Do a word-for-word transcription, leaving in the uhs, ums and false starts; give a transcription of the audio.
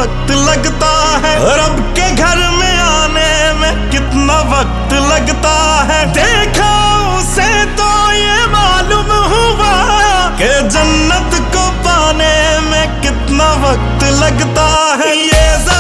वक्त लगता है, रब के घर में आने में कितना वक्त लगता है। देखा उसे तो ये मालूम हुआ कि जन्नत को पाने में कितना वक्त लगता है। ये